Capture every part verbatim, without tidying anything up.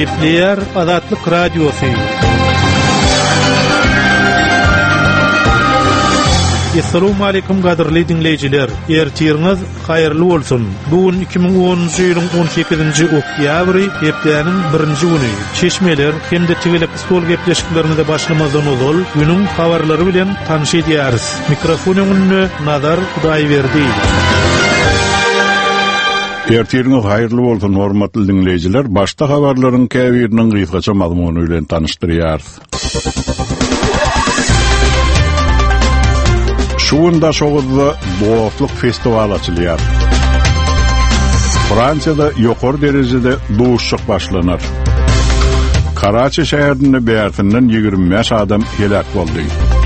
Gepleyer Azatlyk Radiosu. Assalamu alaykum gaderli dinleyijiler. Ertiriniz hayrly bolsun. Bugün iki bin onuncu ýylyň on sekizinji oktýabry, hepdeniň birinji güni. Çeşmeler hemde tegelek stol gepleşiklerini de başlamazdan ozal, günüň habarlary bilen tanış edýäris. Mikrofonyň önüne Nazar Hudaýberdi. Ertiriniz hayrly bolsun hormatly dinleyijiler. Başda habarlaryň käbiriniň gysgaça mazmuny bilen tanışdyrýarys. Şuunda şoğuzda Dostluk Festival açılıyor. Fransiyada yokor derecede doğuşçuk başlanır. Karaçi şehirinde beyartından yigirmi beş adam helak oldu.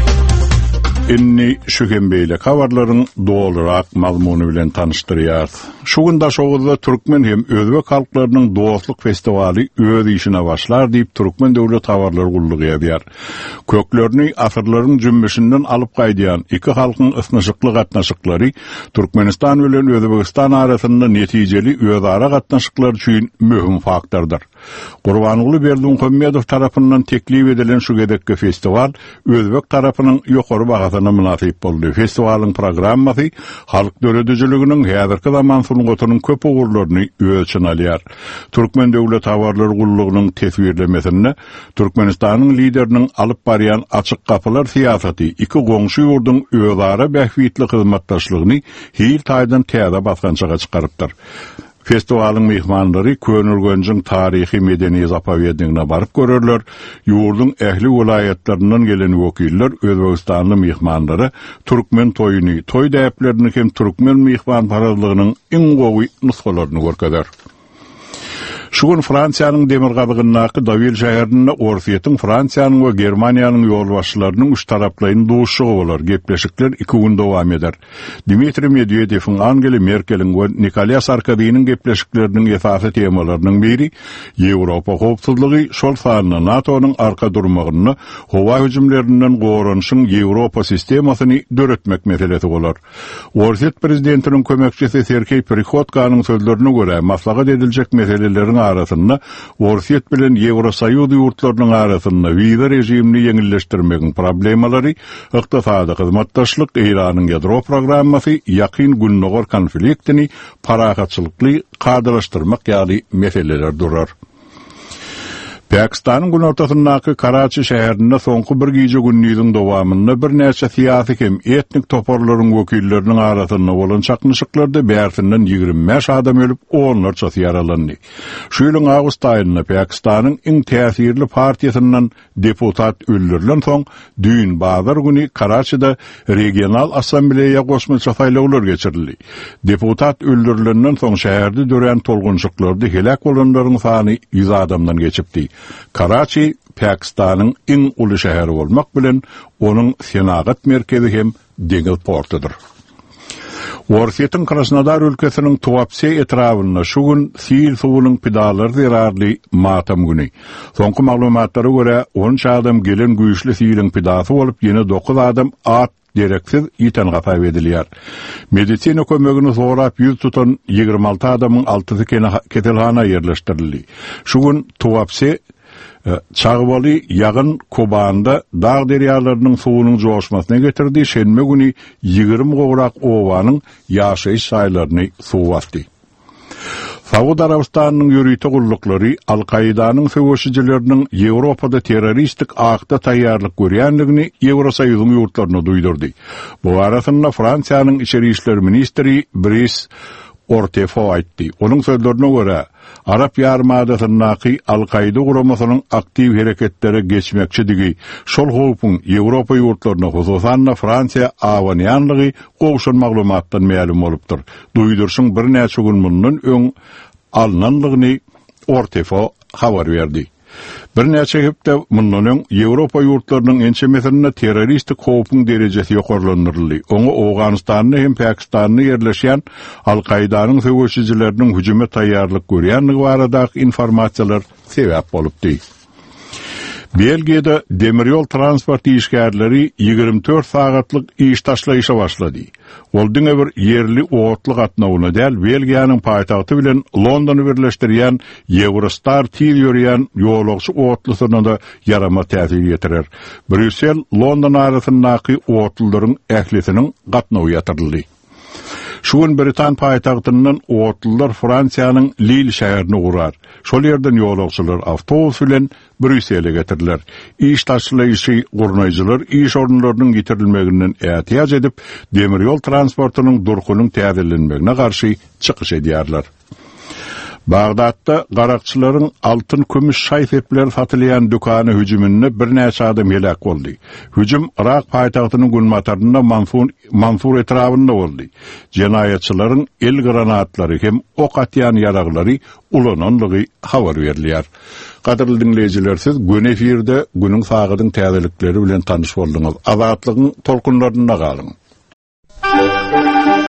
Inni şükembeyle habarların doğularak mazmunu bilen tanıştırıyar. Şuunda şoğuzda Türkmen hem Özbek halklarının Dostluk Festivali öz işine başlar deyip Türkmen devlet havarları kulluk ediyar. Köklerini asırların cümbüşünden alıp kaydayan iki halkın ısnışıklı katnaşıkları Türkmenistan ile Özbekistan arasında neticeli özara katnaşıklar için mühim faktordur. Kurbanıqlı Berdimuhamedov tarafından teklif edilen şu gedekki festival Özbek tarafının yukarı bakasına münasip oldu. Festivalın programması halk döredücülüğünün häzirki zaman sungotunun köp uğurlarını ölçün alýar. Türkmen devlet habarları gulluğunun tesvirlemesine Türkmenistan'ın liderinin alıp barayan açık kapılar siyaseti iki goňşy ýurdun özara bähwitli hyzmatdaşlygyny hil taýdan täze basgançaga çykarypdyr. Festivalın mihmanları Könürgönjüň tarihi medeni zapavedine barıp görürler. Ýurdun ähli vilayatlarinden gelen wekiller Özbekistanly mihmanları Türkmen toýuny, toý däplerini hem Türkmen mihman paralygynyň iň gowy nuskalaryny görkezler. Şugun Fransiýanyň demirgadygynaky Davil şäherinde Orfiýetiň Fransiýanyň we Germaniýanyň ýolbaşçylarynyň üç taraplyň duşugy bolar. Gepleşikler iki gün dowam eder. Dmitri Medvedew'iň, Angela Merkel'iň we Nicolas Sarkozy'niň gepleşikleriniň esasy temalarynyň biri Ýewropa howpsuzlygy, şol sanyna NATO'nyň arka durmagyny, howa hüjümlerinden goranyşyň Ýewropa sistemasyny döretmek meselesi bolar. Orfiýet prezidentiniň kömekçisi Sergey Prihotkanyň sözlerine görä, maslahat ediljek meselelerin arasında Orfiýet bilen Ýewrosoýuz ýurtlarynyň arasında wiza rejimini ýeňilleşdirmegiň problemalary, ykdysady hyzmatdaşlyk, Iranyň ýadro programmasy, ýakyn günnogor konfliktini parahatçylykly gadylaşdyrmak ýaly meseleler durar. Pakistanyň gün ortasyndaky Karaçi şäherinde soňky bir gije günniň dowamynda bir näçe syýasy hem etnik toparlaryň wekilleriniň arasynda bolan çaknyşyklarda bärtinden ýigirmi beş adam ölüp, onlarça ýaralandy. Şu ýylyň awgust aýynda Pakistanyň iň täsirli partiýasynyň deputat öldürilen soň düýün bazar güni Karaçyda regional assambleýa goşmaça saýlawlar geçirildi. Deputat öldürilenden soň şäherde dören tolgunçyklary helak bolanlaryň sany yüz adamdan geçipdi. Karachi Pakistanyň iň uly şäheri bolmak bilen onuň senagat merkezi hem deňiz portudyr. Orfiýetiň Krasnodar ülkesiniň Tuapse etrafynda şu gün sil suwunyň pidalary zerarly matam güni. Soňky maglumatlary görä on üç adam gelen güýçli silin pidasy bolup, ýene dokuz adam at gereksiz ýiten gapap edilýär. Medisina kömegini sorap ýüz tutan ýygrimi alty adamyň altysy ketelhana ýerleşdirildi. Şu gün Tuapse Çağbaly ýagyn Kobanda dağ derýalarynyň suwunyň joşmasyna getirdi. Şenme güni ýygrimi gowrak owanyň ýaşaýyş saýlaryny suw bastı. Saud Arabistanyň ýörüýte gullukları Al-Qaidanyň söwüşçileriniň Ýewropada terroristik akda taýýarlyk görýänligini Ýewrosoýuzyň ýurtlaryna duýdurdy. Bu arasynda Fransiýanyň içeri işler ministri Brice Ortefo aýtdy. Onuň sözlerine görä, Arap ýarmadasynyň Al-Qaida guramasynyň aktiw hereketleri geçmekçidigi, şol howpyň Ýewropa ýurtlaryna, hususan Fransiýa awanýanlygy gowşan maglumatdan ma'lum bolupdyr. Duýdurşyň bir näçe gün mundan öň alnanlygyny Ortefo habar berdi. Bir näçe hepde mundan öň Ýewropa ýurtlarynyň ençemelerinde terroristik howpyň derejesi ýokarlandyryldy. Oňa Awganystanyň hem Pakistanyň ýerleşýän Al-Qaidanyň söwüşçileriniň hüjüme taýýarlyk görýänligi barada informasiýalar sebäp bolupdy. Belgiyede demiryol transport işgärleri ýygrimi dört sagatlyk iş taşlaýyşa başlady. Ol diňe bir yerli ootlyk atnawyna däl Belgiýanyň paýtagty bilen Londony birleşdirýän Eurostar tir ýörýän ýolagçy ootlysyna da yarama täsir ýetirer. Brüssel London arasyndaky ootlylaryň ählisiniň gatnawy ýatyryldy. Şuun Britan paýtagtynyň ootlylar Fransiýanyň Lille şäherini gurar. Şol ýerden ýolagçylar awtobus bilen Brüssele getiriler. İş taşlaýyşy gurnaýjylar iş orunlarynyň getirilmeginden ähtiýaç edip, demiryol transportunyň durkunyň täzelenmegine garşy çykyş edýärler. Bagdatda garakçylaryň altyn kömüş şaý sepleri satylýan dükany hüjümine bir näçe adam helak boldy. Hüjüm Irak paýtagtynyň Gulmatarynda Mansur Mansur etrabynda boldy. Jenaýatçylaryň el granatlary hem ok atýan ýaraglary ulananlygy habar berilýär. Gaderly dinleýijiler, siz gün efirde günüň sagydyň täzelikleri bilen tanyş boldyňyz. Azatlygyň tolkunlaryna galyň.